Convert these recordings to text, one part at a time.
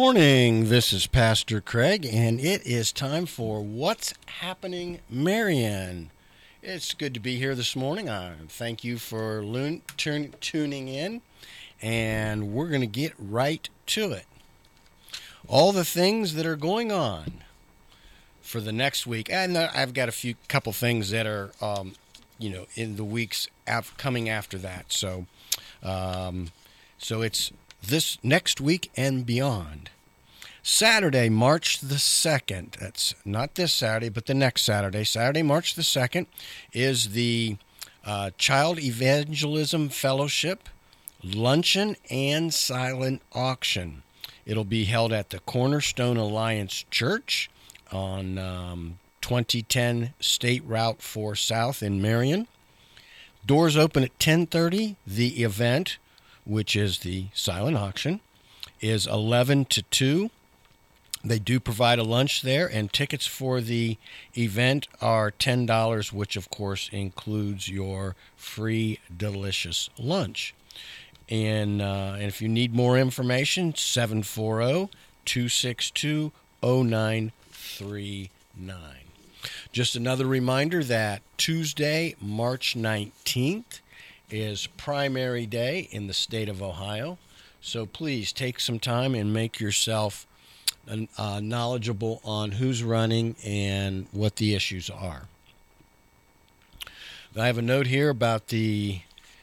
morning. This is Pastor Craig, and it is time for What's Happening Marion. It's good to be here this morning. I thank you for tuning in, and we're going to get right to it. All the things that are going on for the next week, and I've got couple things that are, in the weeks coming after that. So it's this next week and beyond. Saturday, March the 2nd, that's not this Saturday, but the next Saturday, March the 2nd, is the Child Evangelism Fellowship Luncheon and Silent Auction. It'll be held at the Cornerstone Alliance Church on 2010 State Route 4 South in Marion. Doors open at 10:30. The event, which is the silent auction, is 11 to 2. They do provide a lunch there, and tickets for the event are $10, which of course includes your free delicious lunch. And if you need more information, 740-262-0939. Just another reminder that Tuesday, March 19th, is primary day in the state of Ohio. So please take some time and make yourself knowledgeable on who's running and what the issues are. I have a note here about the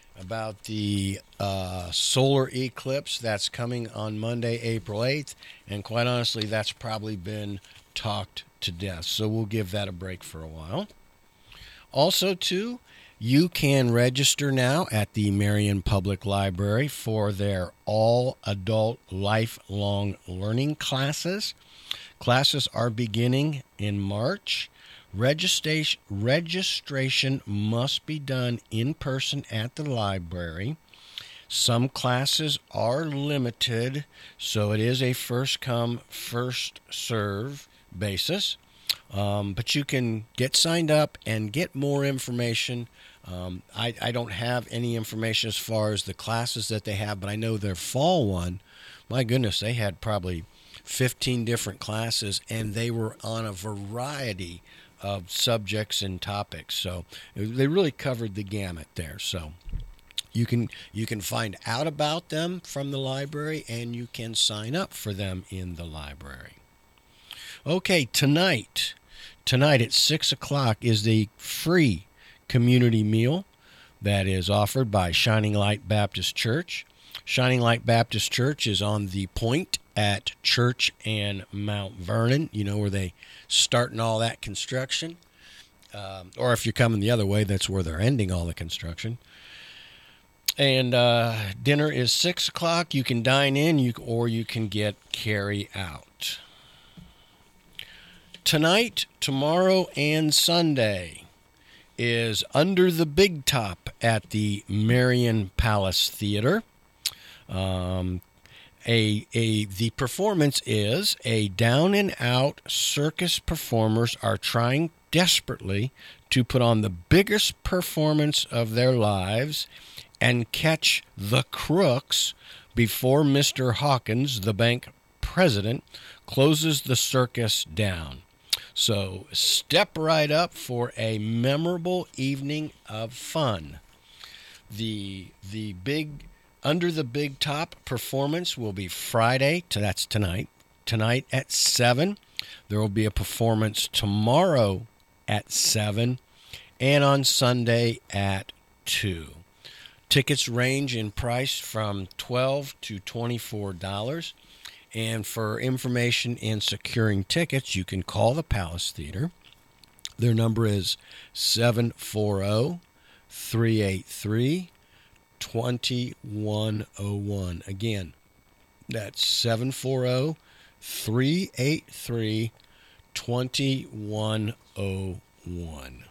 solar eclipse that's coming on Monday, April 8th, and quite honestly, that's probably been talked to death. So we'll give that a break for a while. Also, too, you can register now at the Marion Public Library for their all-adult lifelong learning classes. Classes are beginning in March. Registration must be done in person at the library. Some classes are limited, so it is a first-come, first-serve basis. But you can get signed up and get more information. I don't have any information as far as the classes that they have, but I know their fall one, my goodness, they had probably 15 different classes, and they were on a variety of subjects and topics. So they really covered the gamut there. So you can find out about them from the library, and you can sign up for them in the library. Okay, tonight at 6 o'clock is the free community meal that is offered by Shining Light Baptist Church. Shining Light Baptist Church is on the point at Church and Mount Vernon, where they starting all that construction. Or if you're coming the other way, that's where they're ending all the construction. And dinner is 6 o'clock. You can dine in, or you can get carry out. Tonight, tomorrow, and Sunday is Under the Big Top at the Marion Palace Theater. The performance is a down-and-out circus performers are trying desperately to put on the biggest performance of their lives and catch the crooks before Mr. Hawkins, the bank president, closes the circus down. So step right up for a memorable evening of fun. The big Under the Big Top performance will be Friday, that's tonight at 7. There will be a performance tomorrow at 7 and on Sunday at 2. Tickets range in price from $12 to $24. And for information in securing tickets, you can call the Palace Theater. Their number is 740-383-2101. Again, that's 740-383-2101.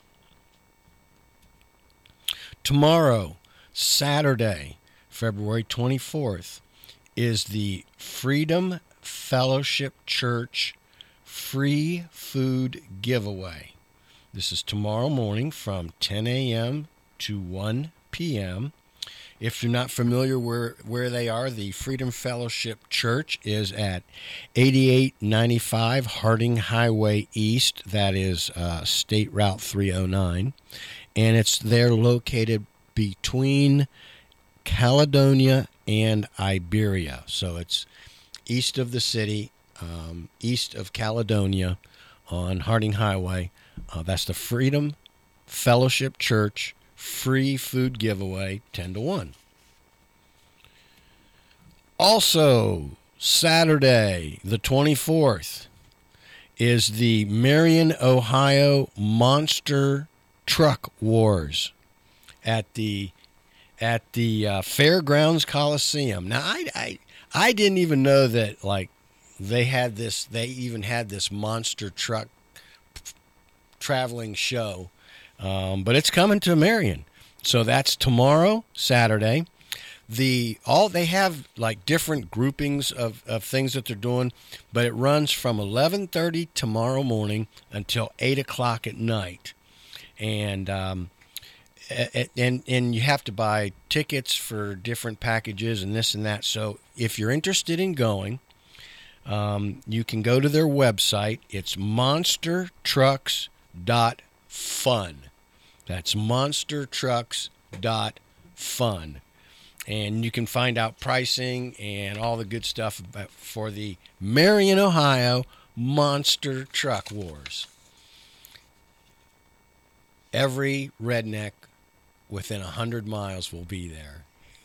Tomorrow, Saturday, February 24th, is the Freedom Fellowship Church free food giveaway. This is tomorrow morning from 10 a.m. to 1 p.m. If you're not familiar where they are, the Freedom Fellowship Church is at 8895 Harding Highway East. That is State Route 309. And they're located between Caledonia and Iberia. So it's east of the city, east of Caledonia on Harding Highway. That's the Freedom Fellowship Church free food giveaway, 10 to 1. Also, Saturday, the 24th, is the Marion, Ohio Monster Truck Wars at the Fairgrounds Coliseum. Now, I didn't even know that, like, they even had this monster truck traveling show. But it's coming to Marion. So that's tomorrow, Saturday. They have like different groupings of things that they're doing, but it runs from 11:30 tomorrow morning until 8 o'clock at night. And you have to buy tickets for different packages and this and that. So if you're interested in going, you can go to their website. It's monstertrucks.fun. That's monstertrucks.fun. And you can find out pricing and all the good stuff for the Marion, Ohio Monster Truck Wars. Every redneck within 100 miles will be there.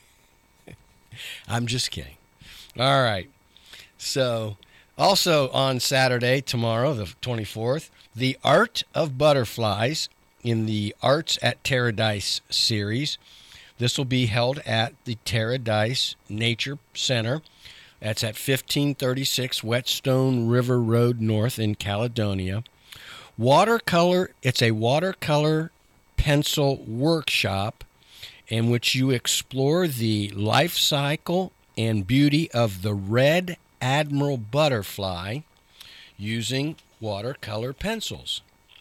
I'm just kidding. All right. So, also on Saturday, tomorrow, the 24th, The Art of Butterflies in the Arts at Terradice series. This will be held at the Terradice Nature Center. That's at 1536 Whetstone River Road North in Caledonia. It's a watercolor pencil workshop in which you explore the life cycle and beauty of the red admiral butterfly using watercolor pencils.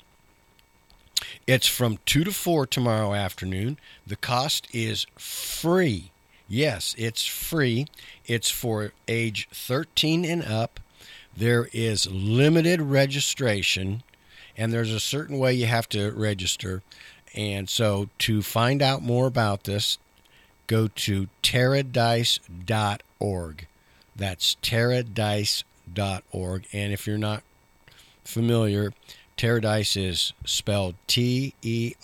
It's from 2 to 4 tomorrow afternoon. The cost is free. Yes, it's free. It's for age 13 and up. There is limited registration, and there's a certain way you have to register. And so to find out more about this, go to terradice.org. That's terradice.org. And if you're not familiar, Terradice is spelled Terradice.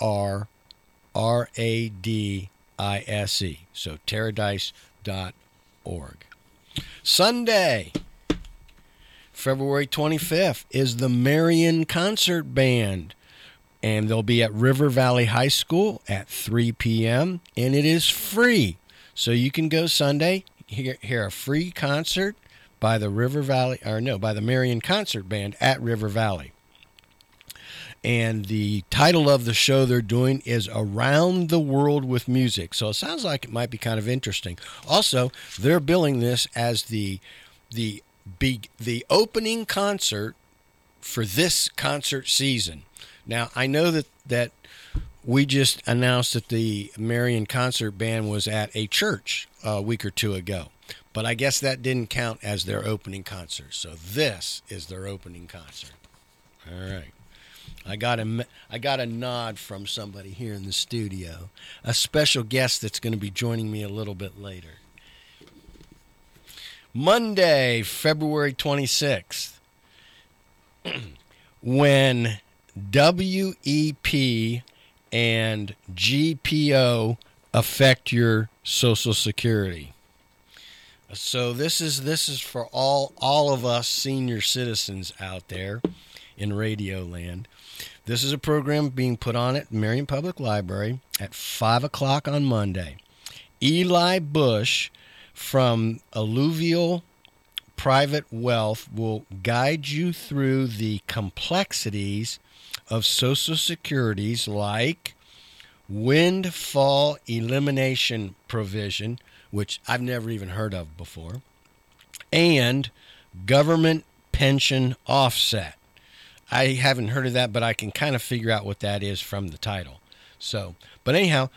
So terradice.org. Sunday, February 25th, is the Marion Concert Band. And they'll be at River Valley High School at 3 p.m. And it is free. So you can go Sunday, hear a free concert by the Marion Concert Band at River Valley. And the title of the show they're doing is Around the World with Music. So it sounds like it might be kind of interesting. Also, they're billing this as the opening concert for this concert season. Now, I know that we just announced that the Marion Concert Band was at a church a week or two ago. But I guess that didn't count as their opening concert. So this is their opening concert. All right. I got a nod from somebody here in the studio, a special guest that's going to be joining me a little bit later. Monday, February 26th, when WEP and GPO affect your Social Security. So this is for all of us senior citizens out there in Radio Land. This is a program being put on at Marion Public Library at 5 o'clock on Monday. Eli Bush from Alluvial Private Wealth will guide you through the complexities of Social Securities like windfall elimination provision, which I've never even heard of before, and government pension offset. I haven't heard of that, but I can kind of figure out what that is from the title. So, but anyhow,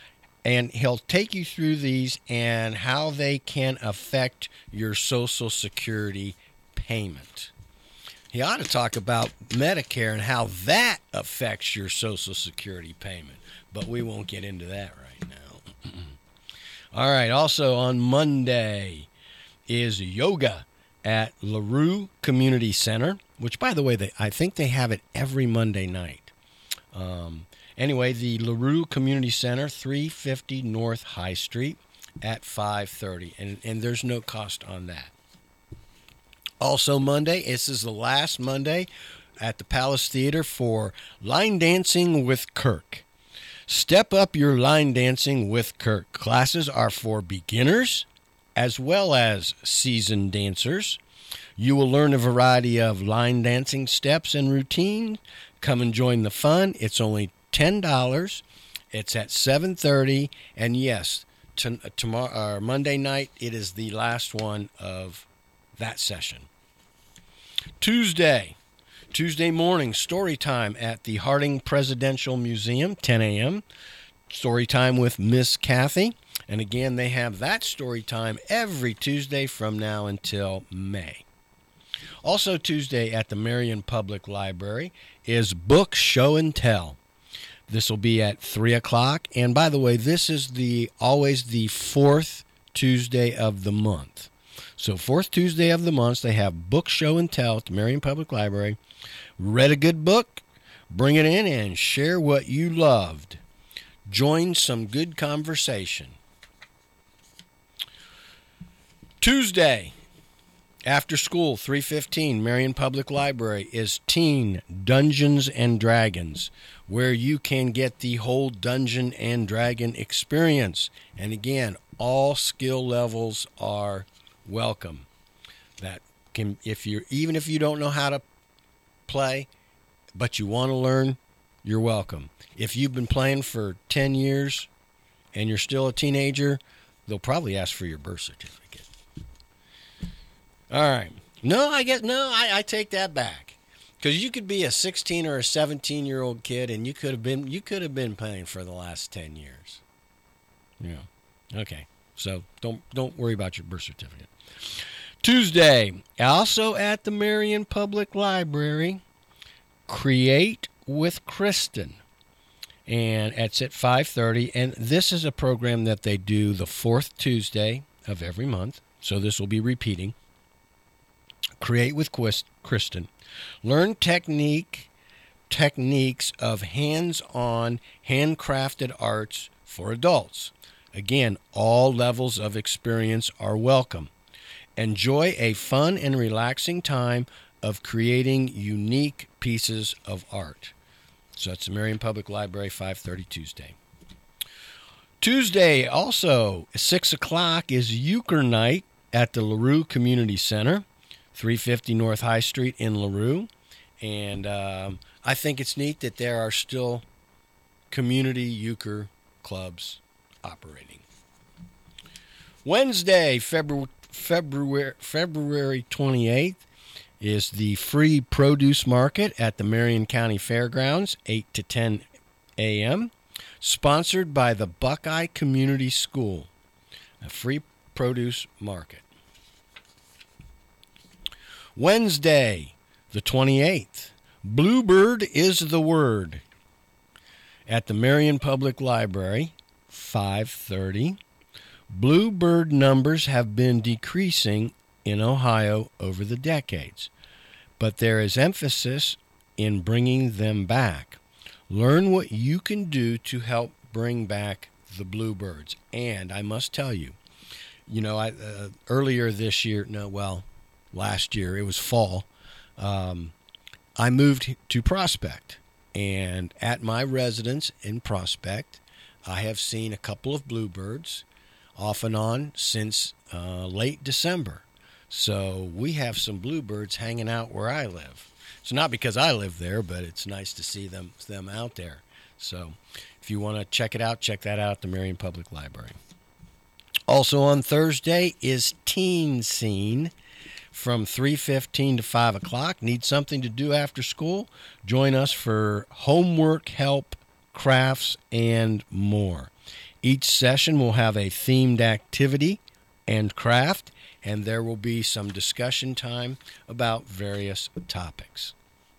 And he'll take you through these and how they can affect your Social Security payment. He ought to talk about Medicare and how that affects your Social Security payment, but we won't get into that right now. All right, also on Monday is yoga at LaRue Community Center, which, by the way, I think they have it every Monday night. Anyway, the LaRue Community Center, 350 North High Street at 5:30, and there's no cost on that. Also Monday, this is the last Monday at the Palace Theater for Line Dancing with Kirk. Step up your line dancing with Kirk. Classes are for beginners as well as seasoned dancers. You will learn a variety of line dancing steps and routines. Come and join the fun. It's only $10. It's at 7:30, and yes, tomorrow, Monday night, it is the last one of that session. Tuesday morning, story time at the Harding Presidential Museum, 10 a.m. Story time with Miss Kathy. And again, they have that story time every Tuesday from now until May. Also Tuesday at the Marion Public Library is Book Show and Tell. This will be at 3 o'clock. And by the way, this is always the fourth Tuesday of the month. So fourth Tuesday of the month, they have Book Show and Tell at the Marion Public Library. Read a good book, bring it in and share what you loved. Join some good conversation. Tuesday, after school, 3:15, Marion Public Library is Teen Dungeons and Dragons, where you can get the whole Dungeon and Dragon experience. And again, all skill levels are welcome. That can, even if you don't know how to play, but you want to learn, you're welcome. If you've been playing for 10 years and you're still a teenager, they'll probably ask for your birth certificate. All right. I take that back. Because you could be a 16 or a 17-year-old kid and you could have been playing for the last 10 years. Yeah. Okay. So don't worry about your birth certificate. Tuesday, also at the Marion Public Library, Create with Kristen. And it's at 5:30. And this is a program that they do the fourth Tuesday of every month. So this will be repeating. Create with Kristen. Learn techniques of hands-on, handcrafted arts for adults. Again, all levels of experience are welcome. Enjoy a fun and relaxing time of creating unique pieces of art. So that's the Marion Public Library, 5:30 Tuesday. Tuesday, also, 6 o'clock is Euchre Night at the LaRue Community Center, 350 North High Street in LaRue. And I think it's neat that there are still community euchre clubs operating. Wednesday, February 28th, is the free produce market at the Marion County Fairgrounds, 8 to 10 a.m., sponsored by the Buckeye Community School, a free produce market. Wednesday, the 28th, Bluebird is the Word at the Marion Public Library, 5:30. Bluebird numbers have been decreasing in Ohio over the decades, but there is emphasis in bringing them back. Learn what you can do to help bring back the bluebirds. And I must tell you, earlier this year, last year, it was fall, I moved to Prospect. And at my residence in Prospect, I have seen a couple of bluebirds off and on since late December. So we have some bluebirds hanging out where I live. It's not because I live there, but it's nice to see them out there. So if you want to check it out, check that out at the Marion Public Library. Also on Thursday is Teen Scene from 3:15 to 5 o'clock. Need something to do after school? Join us for homework help crafts, and more. Each session will have a themed activity and craft, and there will be some discussion time about various topics.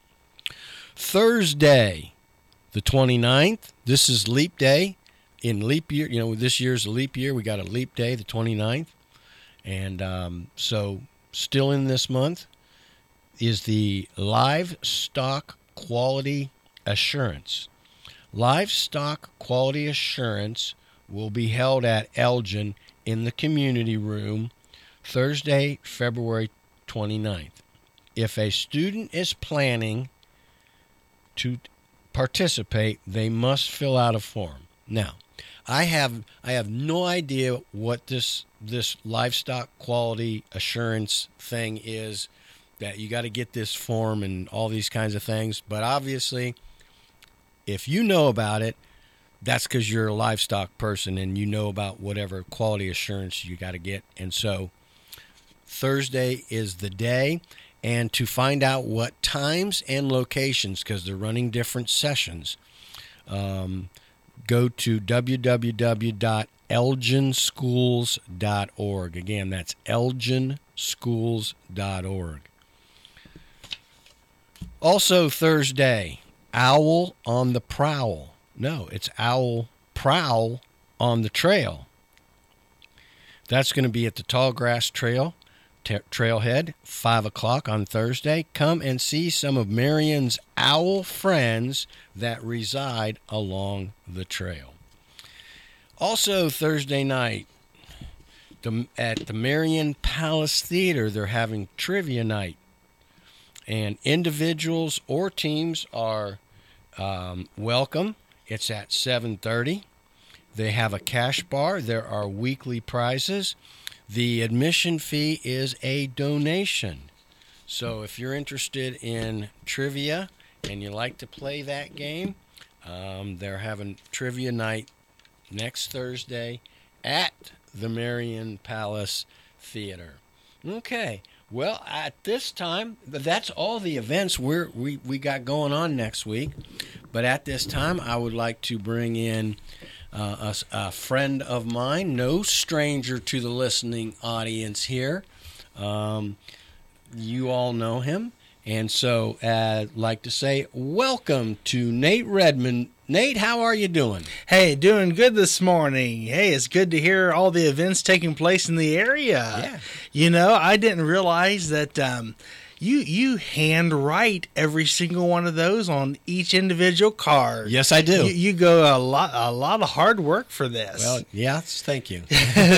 Thursday, the 29th, this is Leap Day. In leap year, this year's a leap year. We got a leap day, the 29th. And so still in this month is the Livestock Quality Assurance. Livestock Quality Assurance will be held at Elgin in the community room Thursday, February 29th. If a student is planning to participate, they must fill out a form. Now, I have no idea what this livestock quality assurance thing is, that you got to get this form and all these kinds of things. But obviously, if you know about it, that's because you're a livestock person and you know about whatever quality assurance you got to get. And so Thursday is the day. And to find out what times and locations, because they're running different sessions, go to www.elginschools.org. Again, that's elginschools.org. Also Thursday, Owl on the Prowl. No, it's Owl Prowl on the Trail. That's going to be at the Tallgrass Trail, Trailhead, 5 o'clock on Thursday. Come and see some of Marion's owl friends that reside along the trail. Also Thursday night, at the Marion Palace Theater, they're having trivia night. And individuals or teams are welcome. It's at 7:30. They have a cash bar. There are weekly prizes. The admission fee is a donation. So if you're interested in trivia and you like to play that game, they're having trivia night next Thursday at the Marion Palace Theater. Okay. Well, at this time, that's all the events we got going on next week. But at this time, I would like to bring in a friend of mine, no stranger to the listening audience here. You all know him. And so I'd like to say welcome to Nate Redmond. Nate, how are you doing? Hey, doing good this morning. Hey, it's good to hear all the events taking place in the area. Yeah. I didn't realize that you handwrite every single one of those on each individual card. Yes, I do. You go a lot of hard work for this. Well, yeah, thank you. Yeah,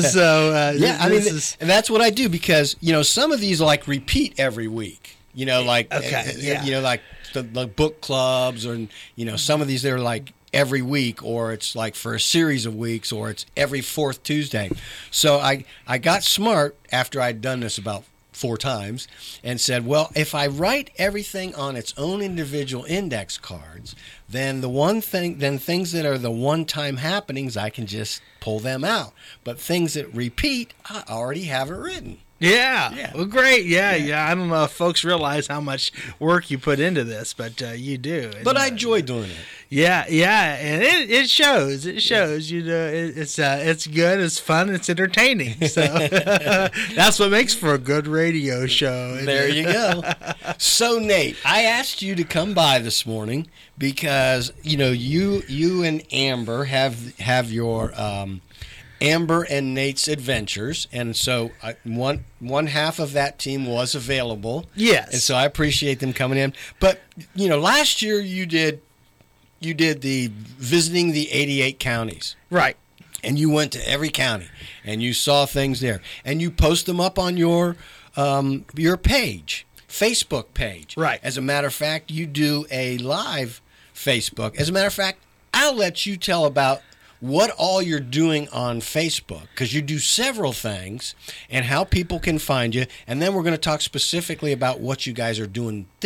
and that's what I do because, some of these repeat every week. Like the book clubs, or some of these they're like every week, or it's like for a series of weeks, or it's every fourth Tuesday. So I got smart after I'd done this about 4 times and said, well, if I write everything on its own individual index cards, then things that are the one-time happenings, I can just pull them out. But things that repeat, I already have it written. Yeah. Well, great. Yeah. I don't know if folks realize how much work you put into this, but you do. But I enjoy doing it. Yeah, and it shows. It shows. It's good. It's fun. It's entertaining. So that's what makes for a good radio show. There you go. So Nate, I asked you to come by this morning because you and Amber have your Amber and Nate's Adventures, and so one half of that team was available. Yes, and so I appreciate them coming in. But last year you did the visiting the 88 counties, right? And you went to every county and you saw things there, and you post them up on your page, Facebook page. Right. As a matter of fact, you do a live Facebook. As a matter of fact, I'll let you tell about what all you're doing on Facebook, because you do several things, and how people can find you. And then we're going to talk specifically about what you guys are doing this year.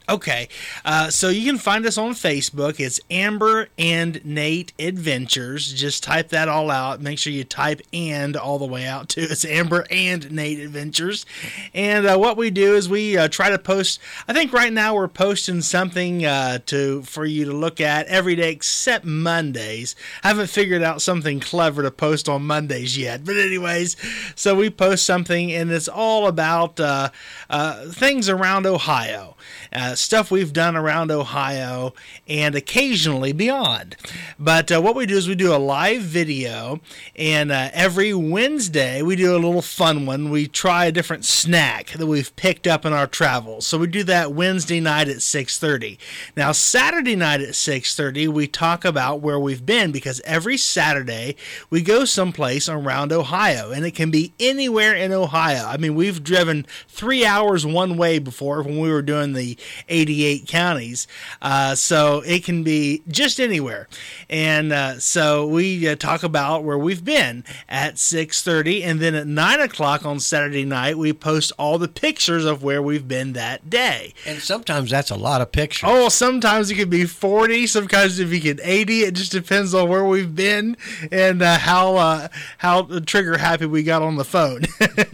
Okay, so you can find us on Facebook. It's Amber and Nate Adventures. Just type that all out. Make sure you type "and" all the way out too. It's Amber and Nate Adventures. And what we do is we try to post. I think right now we're posting something for you to look at every day except Mondays. I haven't figured out something clever to post on Mondays yet. But anyways, so we post something, and it's all about things around Ohio. Stuff we've done around Ohio and occasionally beyond. But what we do is we do a live video, and every Wednesday we do a little fun one. We try a different snack that we've picked up in our travels. So we do that Wednesday night at 6:30. Now Saturday night at 6:30 we talk about where we've been, because every Saturday we go someplace around Ohio, and it can be anywhere in Ohio. I mean, we've driven 3 hours one way before when we were doing the 88 counties, so it can be just anywhere. And so we talk about where we've been at 6:30, and then at 9 o'clock on Saturday night we post all the pictures of where we've been that day. And sometimes that's a lot of pictures. Oh, sometimes it could be 40, sometimes if you get 80. It just depends on where we've been and how trigger happy we got on the phone.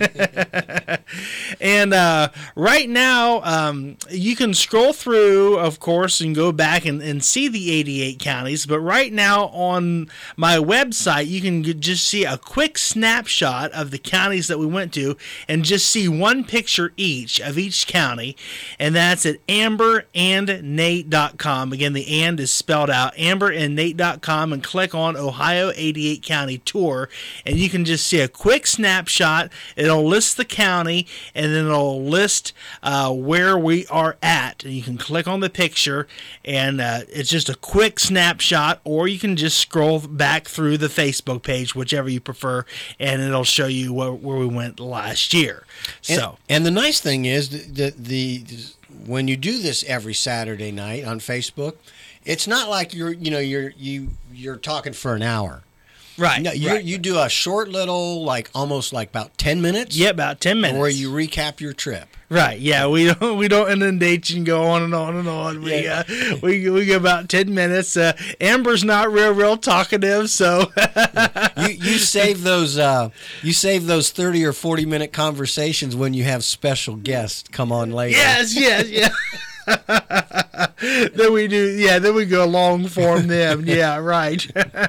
And right now, you can scroll through, of course, and go back and see the 88 counties. But right now on my website, you can just see a quick snapshot of the counties that we went to and just see one picture each of each county. And that's at amberandnate.com. Again, the "and" is spelled out, amberandnate.com, and click on Ohio 88 County Tour. And you can just see a quick snapshot. It'll list the county, and then it'll list where we are at. And you can click on the picture, and it's just a quick snapshot, or you can just scroll back through the Facebook page, whichever you prefer, and it'll show you where we went last year. And the nice thing is that when you do this every Saturday night on Facebook, it's not like you're talking for an hour. Right. No, you do a short little, almost about 10 minutes. Yeah, about 10 minutes. Where you recap your trip. Right. Yeah, we don't inundate you and go on and on and on. We go about 10 minutes. Amber's not real talkative, so you save those 30 or 40 minute conversations when you have special guests come on later. Yes. Then we do. Yeah. Then we go long form them. Yeah. Right.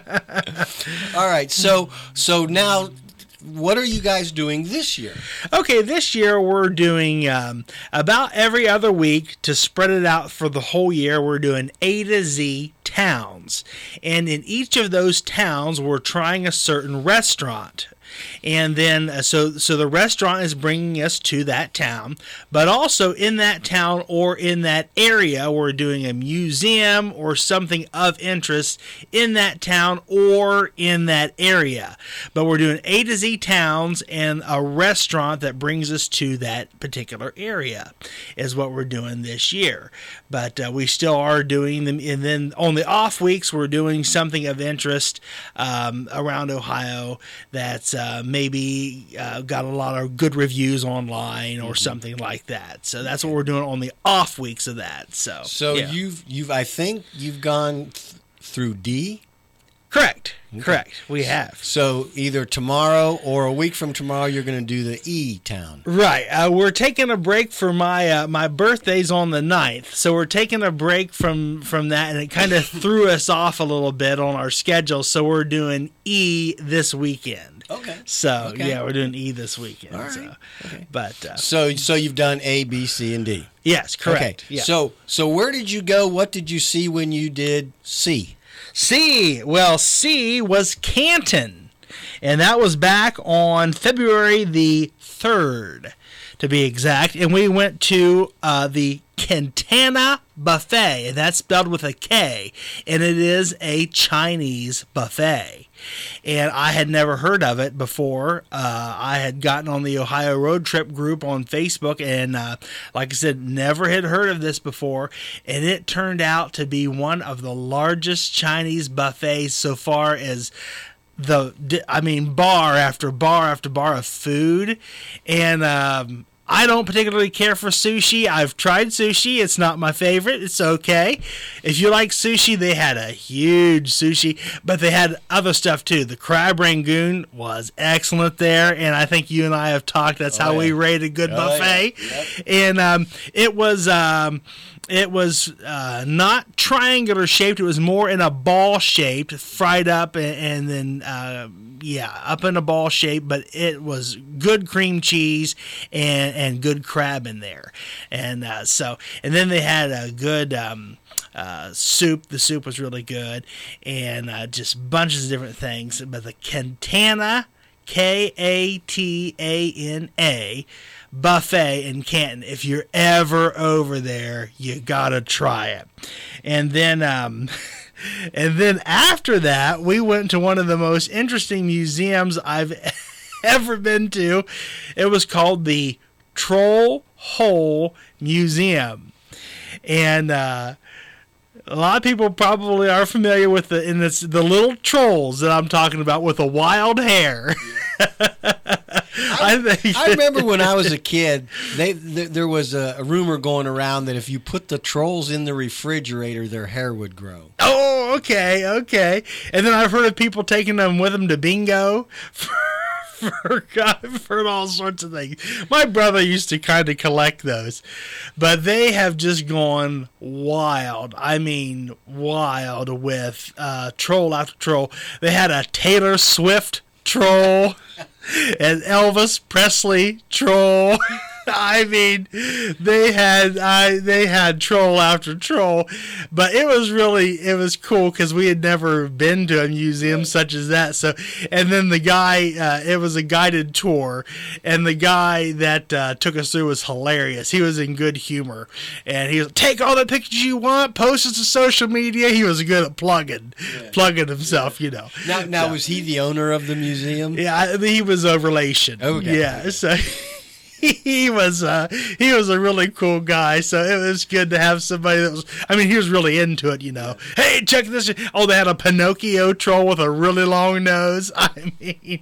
All right. So now, what are you guys doing this year? Okay, this year we're doing about every other week to spread it out for the whole year. We're doing A to Z towns, and in each of those towns, we're trying a certain restaurant. And then, so the restaurant is bringing us to that town, but also in that town or in that area, we're doing a museum or something of interest in that town or in that area. But we're doing A to Z towns, and a restaurant that brings us to that particular area is what we're doing this year. But we still are doing them, and then on the off weeks, we're doing something of interest around Ohio that's maybe got a lot of good reviews online or something like that. So that's what we're doing on the off weeks of that. So yeah. you've I think you've gone through D. Correct. Okay. Correct. We have. So either tomorrow or a week from tomorrow, you're going to do the E town. Right. We're taking a break for my birthday's on the 9th. So we're taking a break from that, and it kind of threw us off a little bit on our schedule. So we're doing E this weekend. Okay. So, yeah, we're doing E this weekend. All right. So, okay. But, so you've done A, B, C, and D. Yes, correct. Okay. Yeah. So where did you go? What did you see when you did C? C was Canton, and that was back on February the 3rd, to be exact. And we went to the Cantana Buffet, and that's spelled with a K, and it is a Chinese buffet. And I had never heard of it before. I had gotten on the Ohio Road Trip group on Facebook, and like I said, never had heard of this before. And it turned out to be one of the largest Chinese buffets so far as bar after bar after bar of food. And I don't particularly care for sushi. I've tried sushi. It's not my favorite. It's okay. If you like sushi, they had a huge sushi, but they had other stuff too. The crab rangoon was excellent there, and I think you and I have talked. That's how we rate a good buffet. Yep. And it was not triangular shaped. It was more in a ball shaped, fried up, and then up in a ball shape. But it was good cream cheese and good crab in there, and then they had a good soup. The soup was really good, and just bunches of different things. But the Katana, Katana buffet in Canton, if you're ever over there, you gotta try it. And then after that, we went to one of the most interesting museums I've ever been to. It was called the Troll Hole Museum, and a lot of people probably are familiar with the little trolls that I'm talking about with the wild hair. I remember when I was a kid, there was a rumor going around that if you put the trolls in the refrigerator, their hair would grow. Oh, okay. And then I've heard of people taking them with them to bingo. I've heard all sorts of things. My brother used to kind of collect those, but they have just gone wild. I mean, wild with troll after troll. They had a Taylor Swift troll, an Elvis Presley troll. I mean, they had troll after troll, but it was cool because we had never been to a museum such as that. So, and then the guy, it was a guided tour, and the guy that took us through was hilarious. He was in good humor, and he was take all the pictures you want, post it to social media. He was good at plugging himself, you know. Now was he the owner of the museum? Yeah, he was a relation. Okay. Yeah, so. He was a really cool guy, so it was good to have somebody that was. I mean, he was really into it, you know. Hey, check this! Oh, they had a Pinocchio troll with a really long nose. I mean,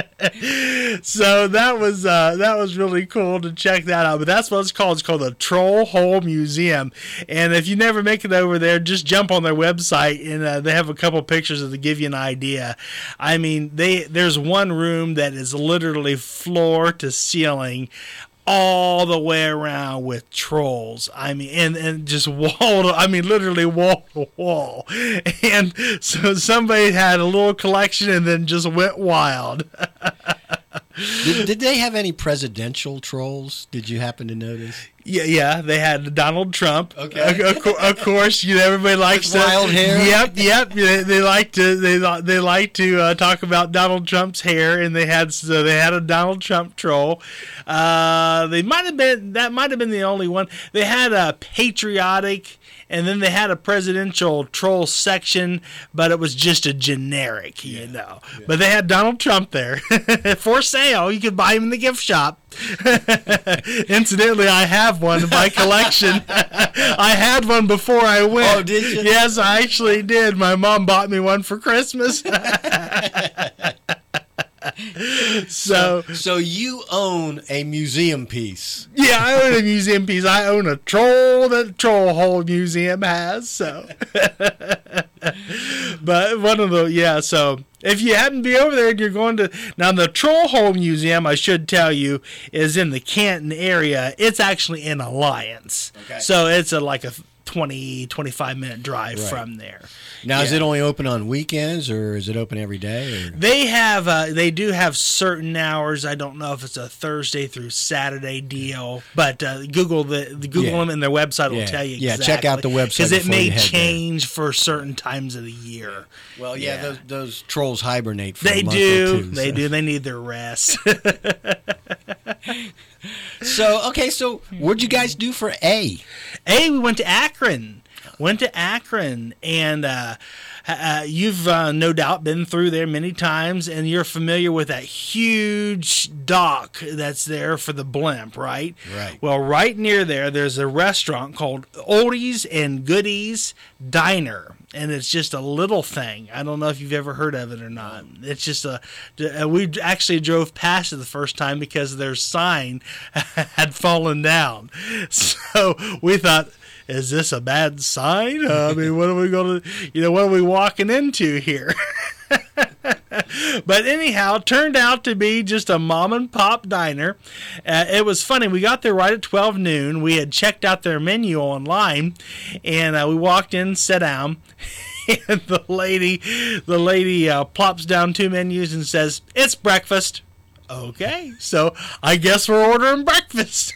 so that was really cool to check that out. But that's what it's called. It's called the Troll Hole Museum. And if you never make it over there, just jump on their website, and they have a couple pictures to give you an idea. I mean, there's one room that is literally floor to ceiling, all the way around with trolls. I mean, and just literally wall to wall. And so somebody had a little collection and then just went wild. Did they have any presidential trolls? Did you happen to notice? Yeah, they had Donald Trump. Okay, of course, you know, everybody likes with wild hair. Yep. They like to talk about Donald Trump's hair, and they had a Donald Trump troll. That might have been the only one. They had a patriotic. And then they had a presidential troll section, but it was just a generic, you know. Yeah. But they had Donald Trump there for sale. You could buy him in the gift shop. Incidentally, I have one in my collection. I had one before I went. Oh, did you? Yes, I actually did. My mom bought me one for Christmas. So you own a museum piece. Yeah, I own a museum piece. I own a troll that the Troll Hole Museum has. So, but so if you happen to be over there and you're going to now the Troll Hole Museum, I should tell you, is in the Canton area. It's actually in Alliance, so it's like a 20-25 minute drive from there. Now, is it only open on weekends, or is it open every day? Or? They do have certain hours. I don't know if it's a Thursday through Saturday deal, but Google them and their website will tell you exactly. Yeah, check out the website because it may change for certain times of the year. Well, those trolls hibernate for a month or two. They do. They need their rest. So what'd you guys do for A? We went to Akron. And you've no doubt been through there many times, and you're familiar with that huge dock that's there for the blimp, right? Right. Well, right near there's a restaurant called Oldies and Goodies Diner. and it's just a little thing. I don't know if you've ever heard of it or not. It's just we actually drove past it the first time because their sign had fallen down. So we thought, is this a bad sign? I mean, what are we going to, what are we walking into here? But anyhow, it turned out to be just a mom and pop diner. It was funny. We got there right at 12 noon. We had checked out their menu online, and we walked in, sat down, and the lady plops down 2 menus and says, "It's breakfast." Okay, so I guess we're ordering breakfast.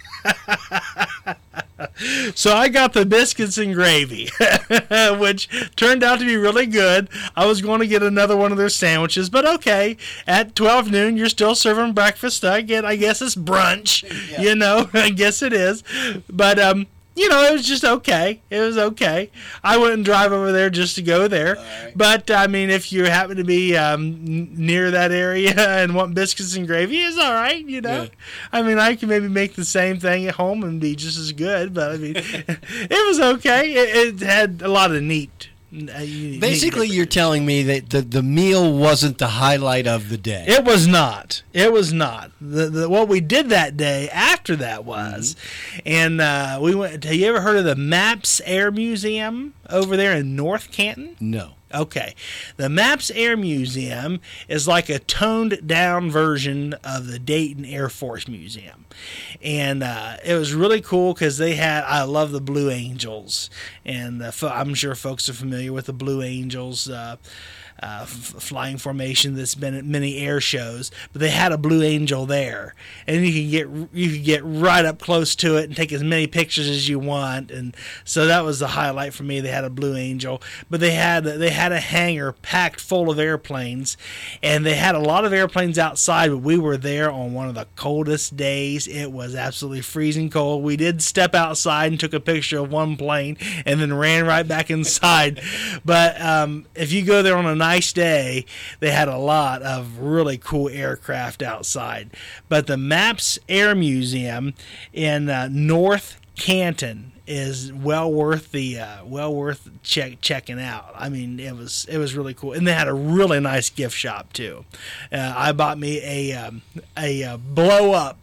So I got the biscuits and gravy, which turned out to be really good. I was going to get another one of their sandwiches, but okay. At 12 noon, you're still serving breakfast. I guess it's brunch, I guess it is. But, it was just okay. It was okay. I wouldn't drive over there just to go there. Right. But, I mean, if you happen to be near that area and want biscuits and gravy, it's all right, Yeah. I mean, I can maybe make the same thing at home and be just as good. But, I mean, it was okay. It had a lot of neat. Basically, you're telling me that the meal wasn't the highlight of the day. It was not. It was not. What we did that day after that was, and we went. Have you ever heard of the Maps Air Museum over there in North Canton? No. Okay. The Maps Air Museum is like a toned-down version of the Dayton Air Force Museum. And it was really cool because I love the Blue Angels. And I'm sure folks are familiar with the Blue Angels flying formation that's been at many air shows, but they had a Blue Angel there, and you could get right up close to it and take as many pictures as you want, and so that was the highlight for me. They had a Blue Angel, but they had a hangar packed full of airplanes, and they had a lot of airplanes outside, but we were there on one of the coldest days. It was absolutely freezing cold. We did step outside and took a picture of one plane and then ran right back inside. But if you go there on a nice day, they had a lot of really cool aircraft outside. But the Maps Air Museum in North Canton is well worth checking out. I mean, it was really cool, and they had a really nice gift shop too. I bought me a blow up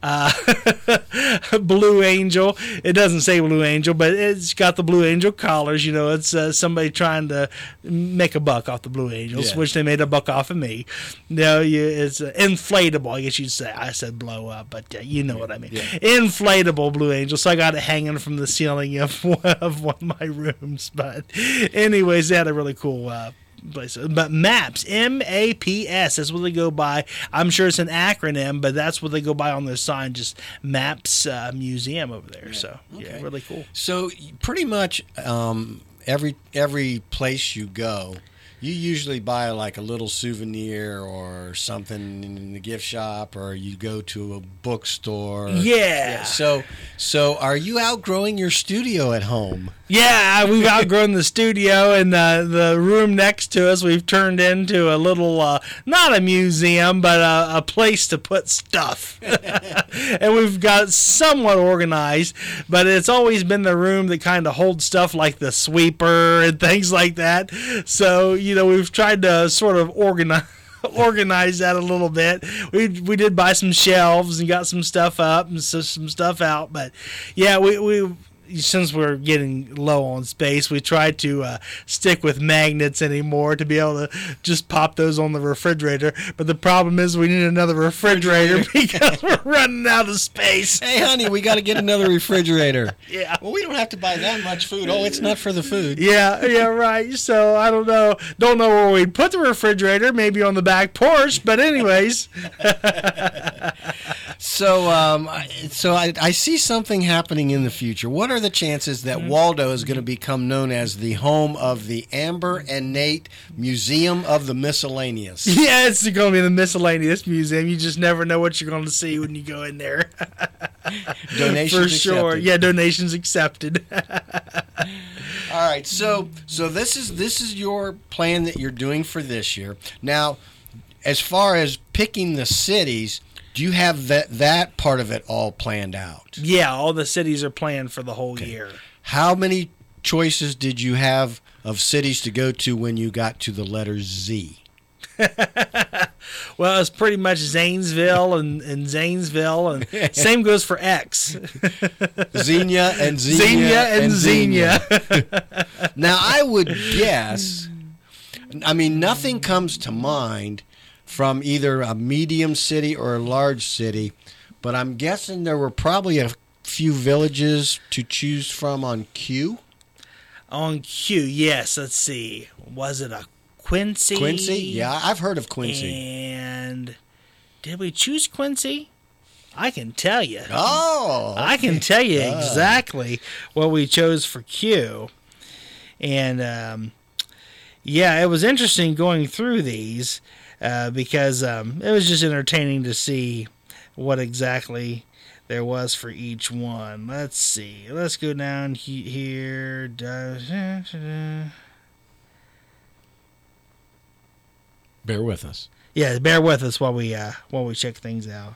Blue Angel. It doesn't say Blue Angel, but it's got the Blue Angel collars. It's somebody trying to make a buck off the Blue Angels, which they made a buck off of me. It's inflatable, I guess you'd say. I said blow up, but you know what I mean. Yeah. Inflatable Blue Angel. So I got it hanging from the ceiling of one of my rooms. But anyways, they had a really cool place. But Maps, M-A-P-S, that's what they go by. I'm sure it's an acronym, but that's what they go by on their sign, just Maps Museum over there. Yeah. So yeah, really cool. So pretty much every place you go, you usually buy like a little souvenir or something in the gift shop, or you go to a bookstore. Yeah. So are you outgrowing your studio at home? Yeah, we've outgrown the studio, and the room next to us we've turned into a little, not a museum, but a place to put stuff. And we've got it somewhat organized, but it's always been the room that kind of holds stuff like the sweeper and things like that. So, we've tried to sort of organize that a little bit. We did buy some shelves and got some stuff up and some stuff out, but yeah, we since we're getting low on space, we tried to stick with magnets anymore to be able to just pop those on the refrigerator. But the problem is we need another refrigerator because we're running out of space. Hey, honey, we got to get another refrigerator. Yeah. Well, we don't have to buy that much food. Oh, it's not for the food. Yeah, right. So I don't know. Don't know where we'd put the refrigerator. Maybe on the back porch. But anyways. So I see something happening in the future. What are the chances that Waldo is going to become known as the home of the Amber and Nate Museum of the Miscellaneous? Yeah, it's going to be the Miscellaneous Museum. You just never know what you're going to see when you go in there. Donations for sure. Accepted. Yeah, donations accepted. All right. So this is your plan that you're doing for this year. Now, as far as picking the cities, do you have that part of it all planned out? Yeah, all the cities are planned for the whole year. How many choices did you have of cities to go to when you got to the letter Z? Well, it's pretty much Zanesville and Zanesville, and same goes for X. Xenia and Xenia and Xenia. Now, I would guess, I mean, nothing comes to mind from either a medium city or a large city, but I'm guessing there were probably a few villages to choose from on Q. On Q, yes. Let's see. Was it a Quincy? Quincy? Yeah, I've heard of Quincy. And did we choose Quincy? I can tell you. Oh, okay. I can tell you exactly what we chose for Q. And yeah, it was interesting going through these because it was just entertaining to see what exactly there was for each one. Let's see. Let's go down here. Bear with us. Yeah, bear with us while we check things out.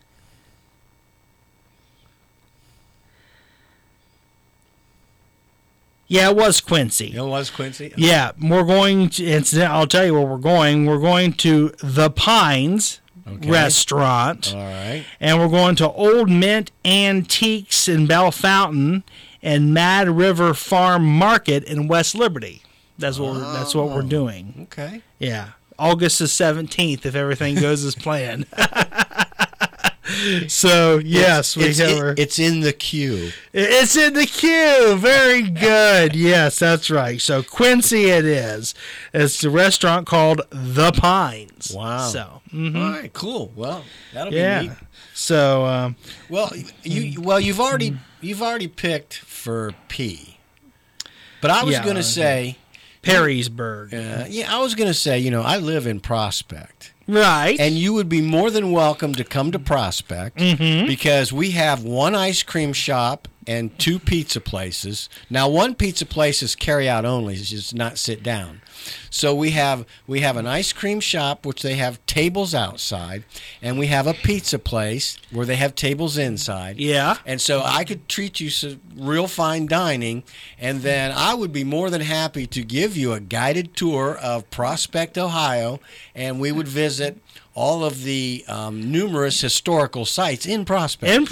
Yeah, it was Quincy. It was Quincy? Yeah, we're going to, I'll tell you where we're going. We're going to the Pines restaurant. All right. And we're going to Old Mint Antiques in Bell Fountain and Mad River Farm Market in West Liberty. That's what we're doing. Okay. Yeah. August the 17th, if everything goes as planned. So, yes, it's in the queue. It's in the queue. Very good. Yes, that's right. So, Quincy it is. It's a restaurant called The Pines. Wow. So, all right, cool. Well, that'll be neat. So, you've already picked for P. But I was going to say Perrysburg. I was going to say, I live in Prospect. Right. And you would be more than welcome to come to Prospect because we have one ice cream shop and two pizza places. Now, one pizza place is carry out only, it's just not sit down. So we have an ice cream shop, which they have tables outside, and we have a pizza place where they have tables inside. Yeah. And so I could treat you to real fine dining, and then I would be more than happy to give you a guided tour of Prospect, Ohio, and we would visit all of the numerous historical sites in Prospect. And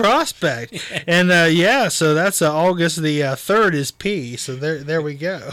so that's August the 3rd is P. So there we go.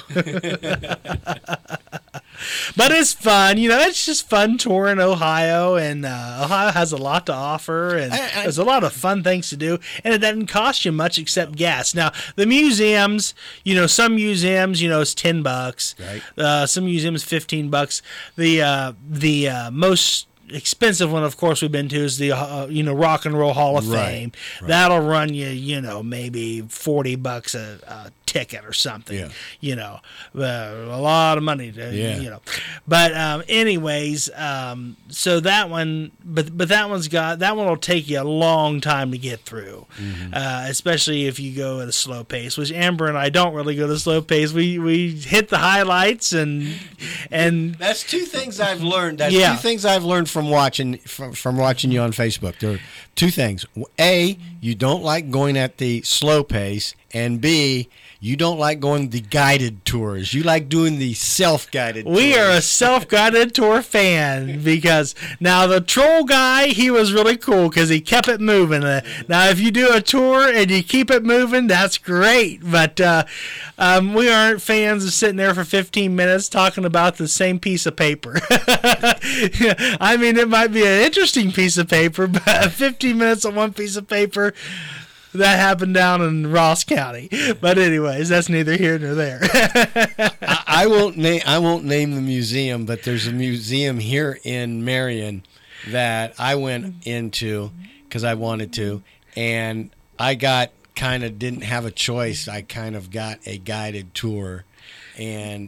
But it's fun, it's just fun touring Ohio, and Ohio has a lot to offer, and there's a lot of fun things to do, and it doesn't cost you much except gas. Now, the museums, some museums, it's $10. Right. Some museums, $15. The most expensive one, of course, we've been to is the Rock and Roll Hall of Fame. Right. That'll run you, maybe $40 a ticket or something. Yeah. A lot of money to, But anyways, so that one, but that one will take you a long time to get through, especially if you go at a slow pace. Which Amber and I don't really go at a slow pace. We hit the highlights and that's two things I've learned. Two things I've learned from watching you on Facebook. There are two things. A, you don't like going at the slow pace, and B, you don't like going the guided tours. You like doing the self-guided tours. We are a self-guided tour fan because now the troll guy, he was really cool because he kept it moving. Now, if you do a tour and you keep it moving, that's great. But we aren't fans of sitting there for 15 minutes talking about the same piece of paper. I mean, it might be an interesting piece of paper, but 15 minutes on one piece of paper, that happened down in Ross County. But anyways, that's neither here nor there. I won't name the museum, but there's a museum here in Marion that I went into because I wanted to, and I didn't have a choice. I kind of got a guided tour, and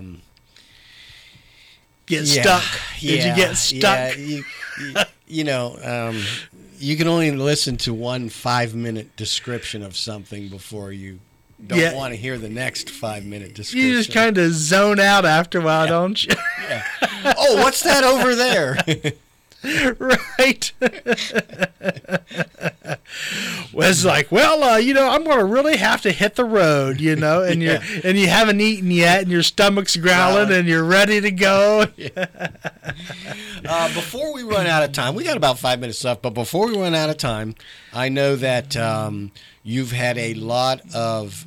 stuck. Did you get stuck? Yeah, you can only listen to one 5-minute description of something before you don't want to hear the next 5-minute description. You just kind of zone out after a while, don't you? Yeah. Oh, what's that over there? Right. Was like, well, I'm going to really have to hit the road, and you haven't eaten yet, and your stomach's growling, and you're ready to go. Before we run out of time, we got about 5 minutes left, but before we run out of time, I know that you've had a lot of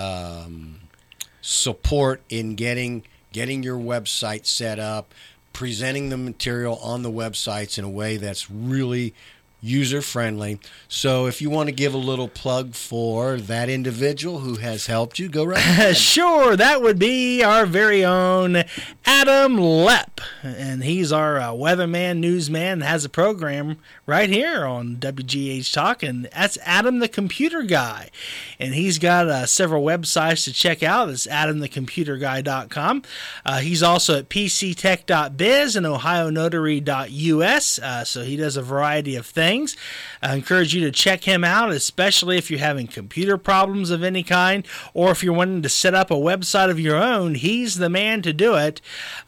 support in getting your website set up, presenting the material on the websites in a way that's really user-friendly. So if you want to give a little plug for that individual who has helped you, go right ahead. Sure, that would be our very own Adam Lepp. And he's our weatherman, newsman, and has a program right here on WGH Talk. And that's Adam the Computer Guy. And he's got several websites to check out. It's adamthecomputerguy.com. He's also at pctech.biz and ohionotary.us. So he does a variety of things. I encourage you to check him out, especially if you're having computer problems of any kind, or if you're wanting to set up a website of your own. He's the man to do it.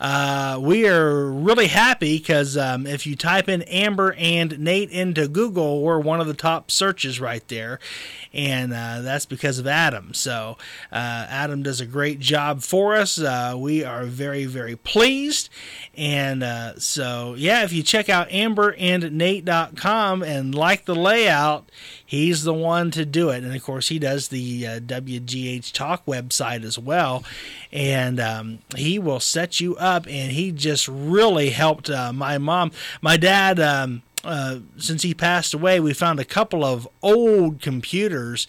We are really happy because if you type in Amber and Nate into Google, we're one of the top searches right there, and that's because of Adam. So Adam does a great job for us. We are very, very pleased. And so, yeah, if you check out amberandnate.com and like the layout, he's the one to do it. And, of course, he does the WGH Talk website as well. And he will set you up, and he just really helped my mom. My dad, since he passed away, we found a couple of old computers,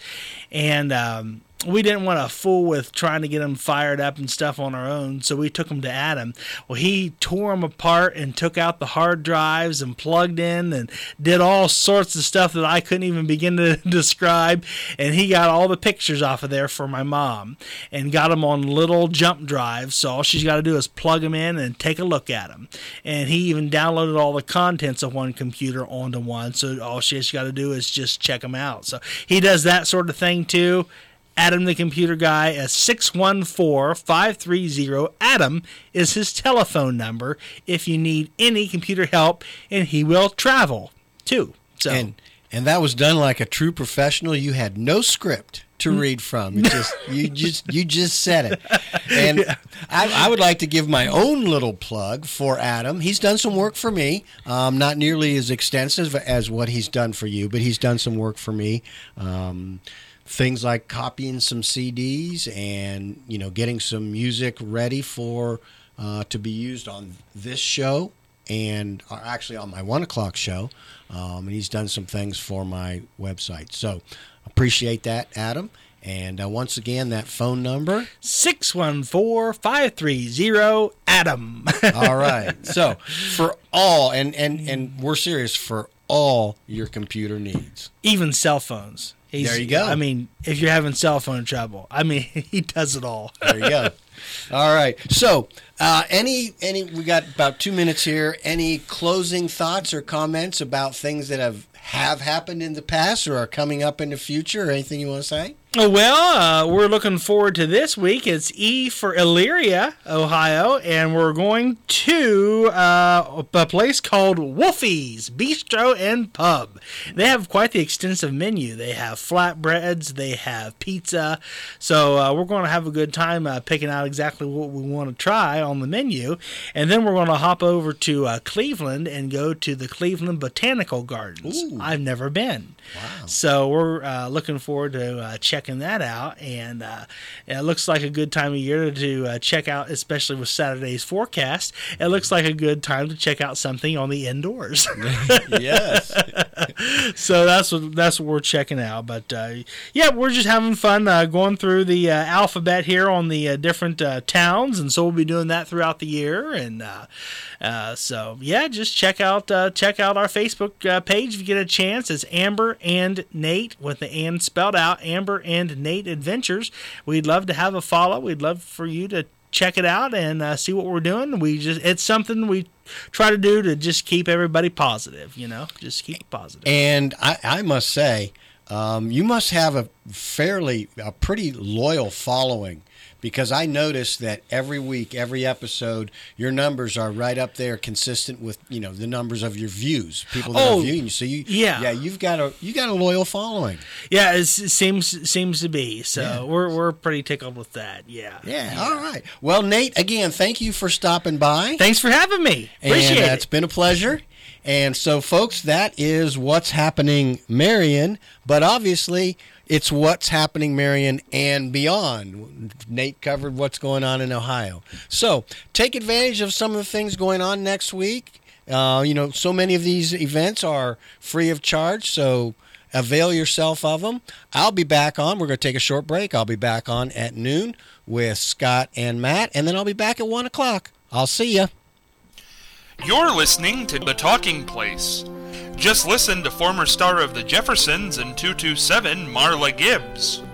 and we didn't want to fool with trying to get them fired up and stuff on our own, so we took them to Adam. Well, he tore them apart and took out the hard drives and plugged in and did all sorts of stuff that I couldn't even begin to describe, and he got all the pictures off of there for my mom and got them on little jump drives, so all she's got to do is plug them in and take a look at them. And he even downloaded all the contents of one computer onto one, so all she's got to do is just check them out. So he does that sort of thing too. Adam the Computer Guy at 614-530-ADAM is his telephone number if you need any computer help, and he will travel too. So and that was done like a true professional. You had no script to read from. You just said it. And yeah. I would like to give my own little plug for Adam. He's done some work for me, not nearly as extensive as what he's done for you, but he's done some work for me. Things like copying some CDs and getting some music ready for to be used on this show and actually on my 1 o'clock show. And he's done some things for my website. So appreciate that, Adam. And once again, that phone number 614-530-ADAM. All right. So for all and we're serious, for all your computer needs, even cell phones. There you go. I mean, if you're having cell phone trouble, he does it all. There you go. All right. So, we got about 2 minutes here. Any closing thoughts or comments about things that have happened in the past or are coming up in the future, or anything you want to say? Well, we're looking forward to this week. It's E for Elyria, Ohio, and we're going to a place called Wolfie's Bistro and Pub. They have quite the extensive menu. They have flatbreads, they have pizza, so we're going to have a good time picking out exactly what we want to try on the menu, and then we're going to hop over to Cleveland and go to the Cleveland Botanical Gardens. Ooh. I've never been. Wow. So we're looking forward to checking that out, and it looks like a good time of year to check out, especially with Saturday's forecast. It looks like a good time to check out something on the indoors. Yes. So that's what we're checking out. But yeah, we're just having fun going through the alphabet here on the different towns, and so we'll be doing that throughout the year. And so yeah, just check out our Facebook page if you get a chance. It's Amber and Nate with the "and" spelled out. Amber and Nate Adventures. We'd love to have a follow. We'd love for you to check it out and see what we're doing. It's something we try to do to just keep everybody positive. Just keep it positive. And I must say, you must have a pretty loyal following, because I noticed that every week, every episode, your numbers are right up there, consistent with the numbers of your views, people that are viewing you. So you've got a loyal following. Yeah, it seems to be. So we're pretty tickled with that. Yeah. All right. Well, Nate, again, thank you for stopping by. Thanks for having me. Appreciate it. It's been a pleasure. And so, folks, that is What's Happening Marion, but obviously it's What's Happening Marion and beyond. Nate covered what's going on in Ohio. So take advantage of some of the things going on next week. So many of these events are free of charge, so avail yourself of them. I'll be back on. We're going to take a short break. I'll be back on at noon with Scott and Matt, and then I'll be back at 1 o'clock. I'll see you. You're listening to The Talking Place. Just listen to former star of The Jeffersons and 227, Marla Gibbs.